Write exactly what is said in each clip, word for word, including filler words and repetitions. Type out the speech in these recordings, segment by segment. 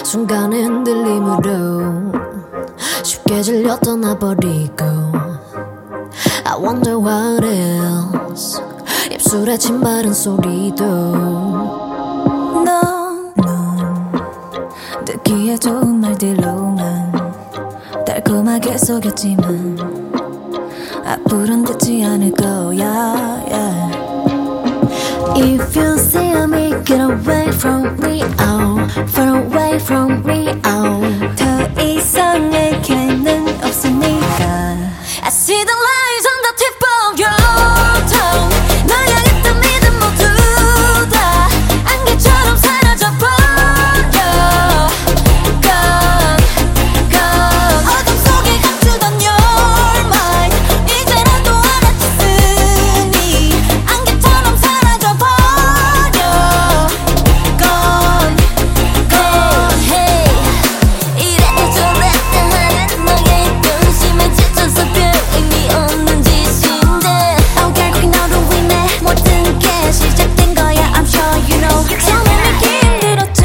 순간의 흔들림으로 쉽게 질려 떠나버리고 I wonder what else 입술에 침 바른 소리도 너는 듣기에 좋은 말들로만 달콤하게 속였지만 앞으로는 듣지 않을 거야 yeah. If you see me, get away from me, oh, far away from me, oh. 더 이상에게는 없으니까 I see the lies on the tip of your tongue. 널 향했던 믿음 모두 다 안개처럼 사라져버려. Gone, gone. 어둠 속에 감추던 your mind 이제라도 알아챘으니 안개처럼 사라져버려. Gone, gone. Hey, 이랬다 저랬다 하는 너의 변심에 지쳐서 별 의미 없는 짓인데 어 결국엔 너로 인해 모든 게 시작된 거야 I'm sure you know 처음에 믿기 힘들었지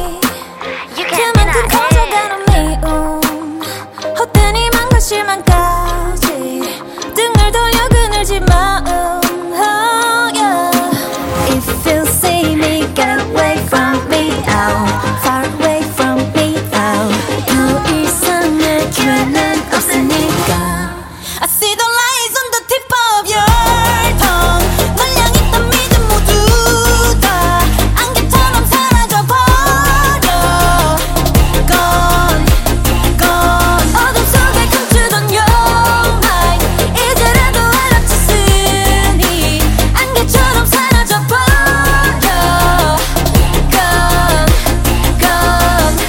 그만큼 커져가는 미움 헛된 희망과 실망까지 등을 돌려 그늘진 마음 oh, yeah. If you see me get away from me out far away from me out 더 이상의 기회는 없으니까 I see the lies on the tip of your tongue. 널 향했던 믿음 모두 다 안개처럼 사라져버려. Gone, gone. 어둠 속에 감추던 your mind 이제라도 알아챘으니 안개처럼 사라져버려. Gone, gone.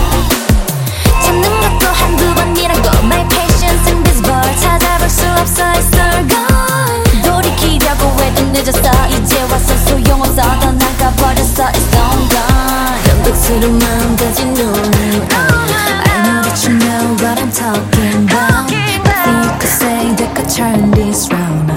참는 것도 한두 번이라고 My patience invisible 찾아볼 수 없어 It's all gone 돌이키려고 해도 늦었어 이제 와서 소용없어 떠나가버렸어 It's all gone 변덕스러운 마음 가진 너는 I know that you know what I'm talking about Nothing you could say that could turn this round